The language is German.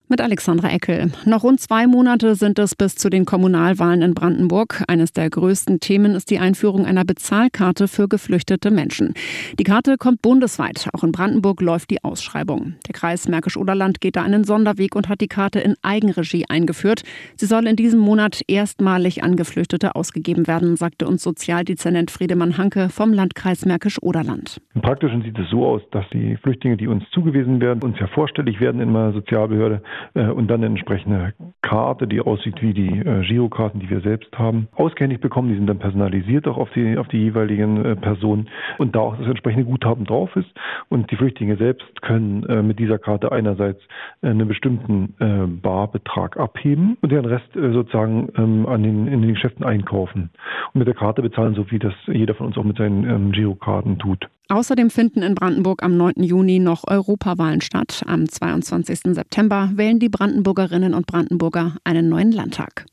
Mit Alexandra Eckel. Noch rund 2 Monate sind es bis zu den Kommunalwahlen in Brandenburg. Eines der größten Themen ist die Einführung einer Bezahlkarte für geflüchtete Menschen. Die Karte kommt bundesweit. Auch in Brandenburg läuft die Ausschreibung. Der Kreis Märkisch-Oderland geht da einen Sonderweg und hat die Karte in Eigenregie eingeführt. Sie soll in diesem Monat erstmalig an Geflüchtete ausgegeben werden, sagte uns Sozialdezernent Friedemann Hanke vom Landkreis Märkisch-Oderland. Im Praktischen sieht es so aus, dass die Flüchtlinge, die uns zugewiesen werden, uns ja vorstellig werden in einer Sozialbehörde und dann eine entsprechende Karte, die aussieht wie die Girokarten, die wir selbst haben, ausgehändigt bekommen. Die sind dann personalisiert auch auf die jeweiligen Personen und da auch das entsprechende Guthaben drauf ist. Und die Flüchtlinge selbst können mit dieser Karte einerseits einen bestimmten Barbetrag abheben und den Rest sozusagen in den Geschäften einkaufen. Und mit der Karte bezahlen, so wie das jeder von uns auch mit seinen Girokarten tut. Außerdem finden in Brandenburg am 9. Juni noch Europawahlen statt. Am 22. September wählen die Brandenburgerinnen und Brandenburger einen neuen Landtag.